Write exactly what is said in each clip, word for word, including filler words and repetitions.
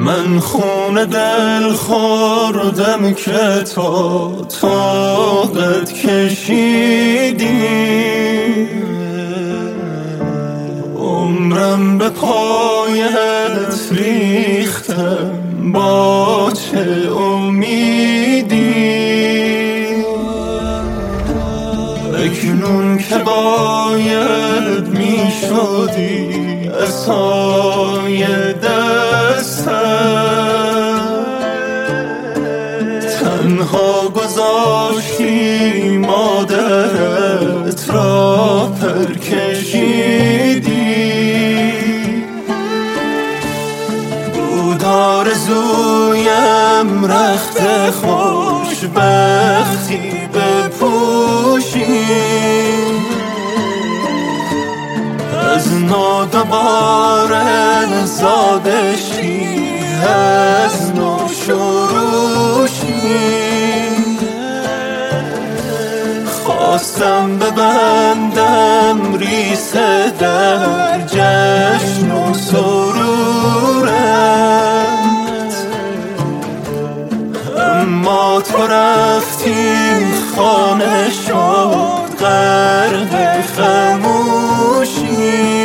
من خون دل خوردم که تو طاقت کشیدی، عمرم به پایت ریختم با چه امیدی. اکنون که باید می شدی عصای دستم، تنها گذاشتی مادرت را پر کشیدی. بود آرزویم رخت خوشبختی بپوشی، از نو دوباره زاده شی، از نو شروع شی. خواستم ببندم ریس در جشن و سرورت، اما تو رفتی خانه شد غرق خموشی.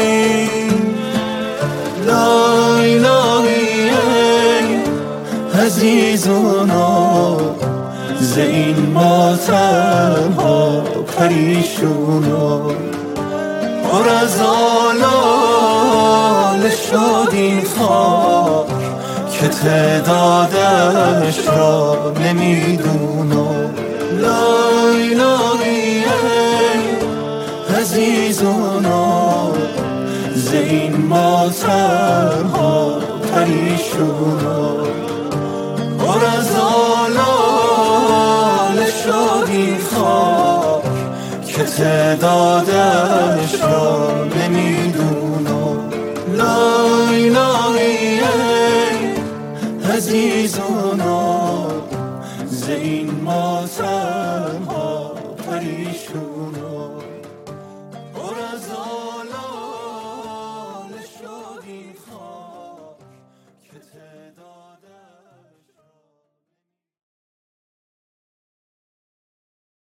لای لای ای عزیزونا، ز این ماتم ها پریشونا، پر از آلال شد این خاک که تعدادش را نمیدونم. لای لای ای عزیزونا، ز این ماتم ها پریشونا، پر از آلال شد این خاک که تعدادش را نمیدونم. لای لای ای عزیزونا.